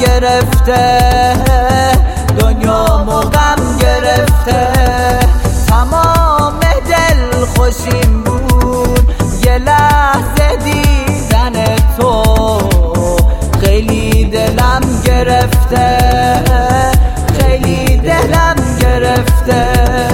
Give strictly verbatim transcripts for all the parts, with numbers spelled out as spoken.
گرفته، دنیا غم گرفته. تمام دل خوشیم بود یه لحظه دیدن تو، خیلی دلم گرفته، خیلی دلم گرفته.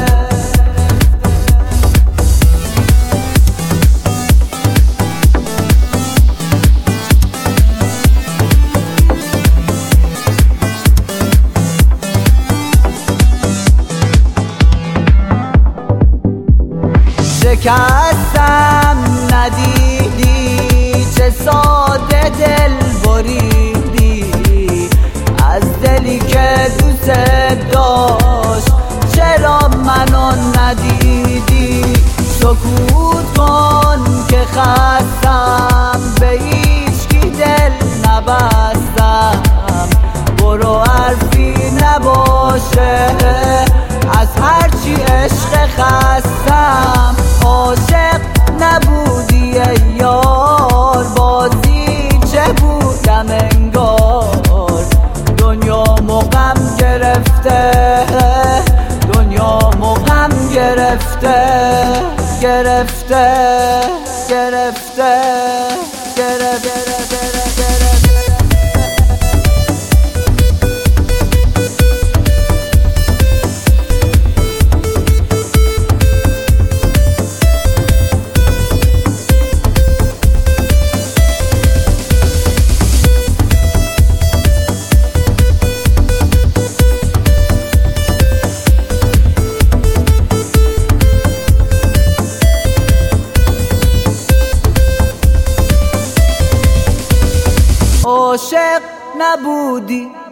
شکستم ندیدی، چه ساده دل بریدی، از دلی که دوست داشت چرا منو ندیدی. سکوت کن که خستم، به هیچکی دل نبستم، برو حرفی نباشه از هرچی عشق خستم. عاشق نبودی ای یار، بازی چه بودم انگار. دنیا غم گرفته، دنیا غم گرفته، گرفته گرفته گرفته. عاشق نبودی